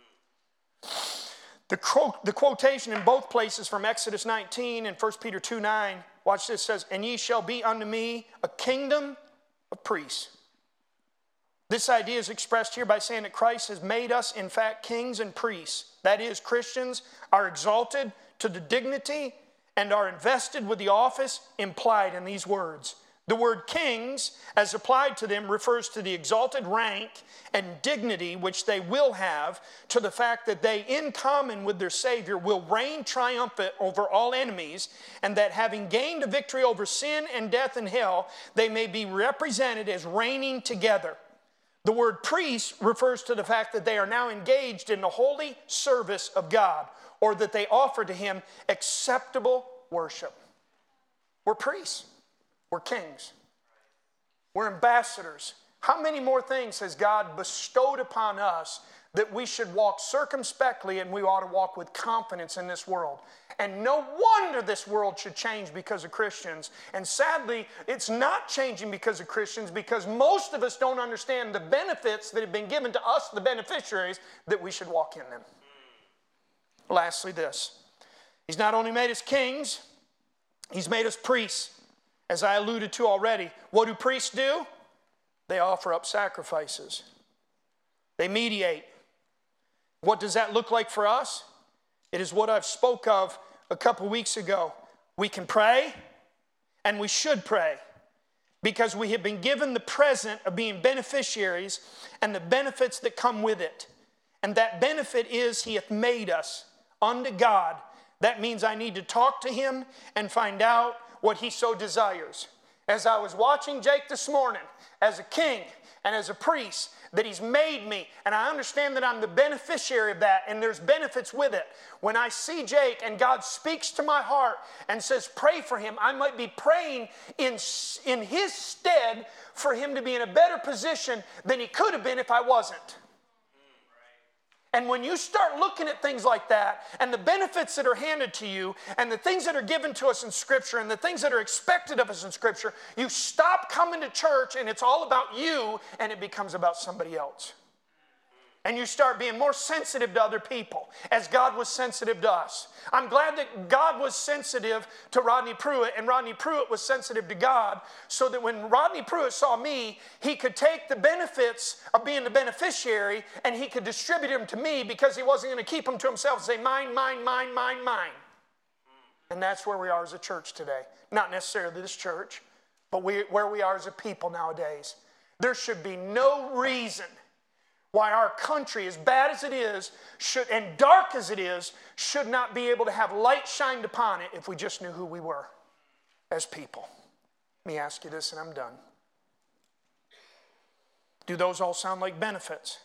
The quotation in both places from Exodus 19 and 1 Peter 2:9, watch this, says, and ye shall be unto me a kingdom of priests. This idea is expressed here by saying that Christ has made us, in fact, kings and priests. That is, Christians are exalted to the dignity and are invested with the office implied in these words. The word kings, as applied to them, refers to the exalted rank and dignity which they will have, to the fact that they, in common with their Savior, will reign triumphant over all enemies, and that having gained a victory over sin and death and hell, they may be represented as reigning together. The word priest refers to the fact that they are now engaged in the holy service of God, or that they offer to Him acceptable worship. We're priests. We're kings. We're ambassadors. How many more things has God bestowed upon us that we should walk circumspectly and we ought to walk with confidence in this world? And no wonder this world should change because of Christians. And sadly, it's not changing because of Christians, because most of us don't understand the benefits that have been given to us, the beneficiaries, that we should walk in them. Lastly, this. He's not only made us kings, He's made us priests. As I alluded to already, what do priests do? They offer up sacrifices. They mediate. What does that look like for us? It is what I've spoke of a couple weeks ago. We can pray, and we should pray, because we have been given the present of being beneficiaries and the benefits that come with it. And that benefit is He hath made us unto God. That means I need to talk to Him and find out what He so desires. As I was watching Jake this morning, as a king and as a priest, that He's made me, and I understand that I'm the beneficiary of that, and there's benefits with it. When I see Jake and God speaks to my heart and says, pray for him, I might be praying in his stead for him to be in a better position than he could have been if I wasn't. And when you start looking at things like that, and the benefits that are handed to you, and the things that are given to us in Scripture, and the things that are expected of us in Scripture, you stop coming to church and it's all about you, and it becomes about somebody else. And you start being more sensitive to other people, as God was sensitive to us. I'm glad that God was sensitive to Rodney Pruitt, and Rodney Pruitt was sensitive to God, so that when Rodney Pruitt saw me, he could take the benefits of being the beneficiary and he could distribute them to me, because he wasn't going to keep them to himself and say, mine, mine, mine, mine, mine. And that's where we are as a church today. Not necessarily this church, but where we are as a people nowadays. There should be no reason why our country, as bad as it is, and dark as it is, should not be able to have light shined upon it if we just knew who we were as people. Let me ask you this and I'm done. Do those all sound like benefits?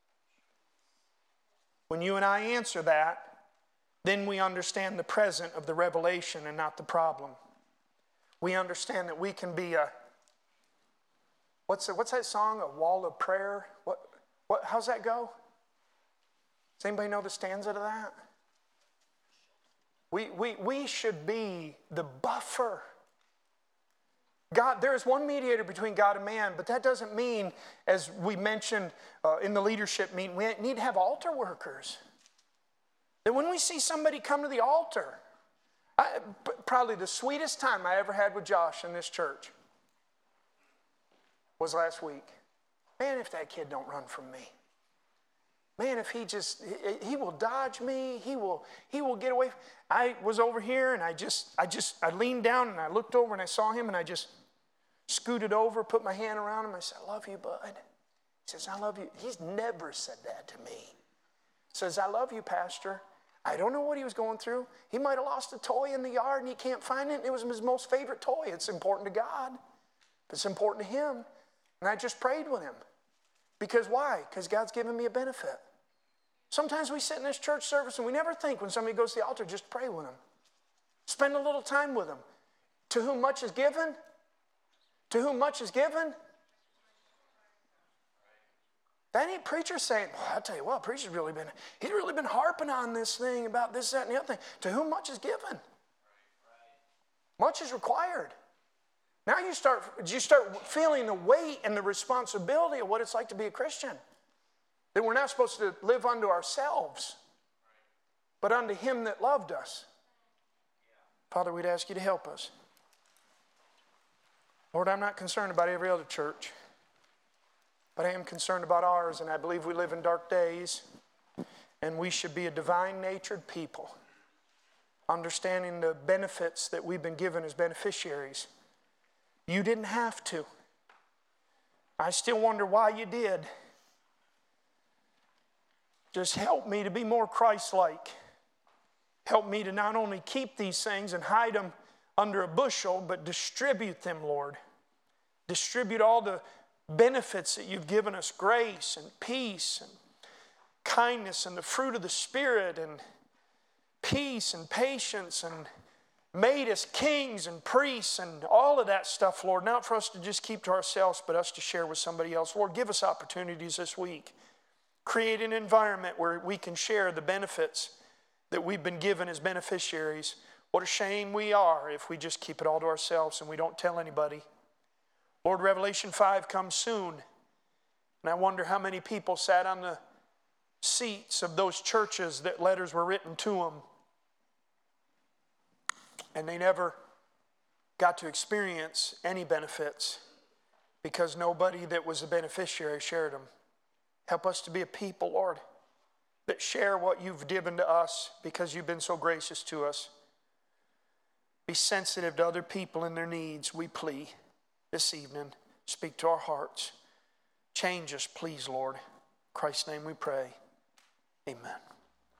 When you and I answer that, then we understand the present of the revelation and not the problem. We understand that we can be what's that song? A wall of prayer? How's that go? Does anybody know the stanza to that? We should be the buffer. God, there is one mediator between God and man, but that doesn't mean, as we mentioned in the leadership meeting, we need to have altar workers. That when we see somebody come to the altar, probably the sweetest time I ever had with Josh in this church was last week. Man, if that kid don't run from me. Man, if he will dodge me, he will get away. I was over here and I leaned down and I looked over and I saw him and I just scooted over, put my hand around him. I said, I love you, bud. He says, I love you. He's never said that to me. He says, I love you, Pastor. I don't know what he was going through. He might have lost a toy in the yard and he can't find it. It was his most favorite toy. It's important to God. It's important to him. And I just prayed with him. Because why? Because God's given me a benefit. Sometimes we sit in this church service and we never think when somebody goes to the altar, just pray with them. Spend a little time with them. To whom much is given? To whom much is given? That ain't preacher saying, well, I'll tell you what, he's really been harping on this thing about this, that, and the other thing. To whom much is given? Much is required. Now you start feeling the weight and the responsibility of what it's like to be a Christian. That we're not supposed to live unto ourselves, but unto Him that loved us. Father, we'd ask you to help us. Lord, I'm not concerned about every other church, but I am concerned about ours, and I believe we live in dark days, and we should be a divine-natured people, understanding the benefits that we've been given as beneficiaries. You didn't have to. I still wonder why you did. Just help me to be more Christ-like. Help me to not only keep these things and hide them under a bushel, but distribute them, Lord. Distribute all the benefits that you've given us, grace and peace and kindness and the fruit of the Spirit and peace and patience and made us kings and priests and all of that stuff, Lord, not for us to just keep to ourselves, but us to share with somebody else. Lord, give us opportunities this week. Create an environment where we can share the benefits that we've been given as beneficiaries. What a shame we are if we just keep it all to ourselves and we don't tell anybody. Lord, Revelation 5 comes soon, and I wonder how many people sat on the seats of those churches that letters were written to them, and they never got to experience any benefits because nobody that was a beneficiary shared them. Help us to be a people, Lord, that share what you've given to us because you've been so gracious to us. Be sensitive to other people and their needs, we plea this evening. Speak to our hearts. Change us, please, Lord. In Christ's name we pray. Amen.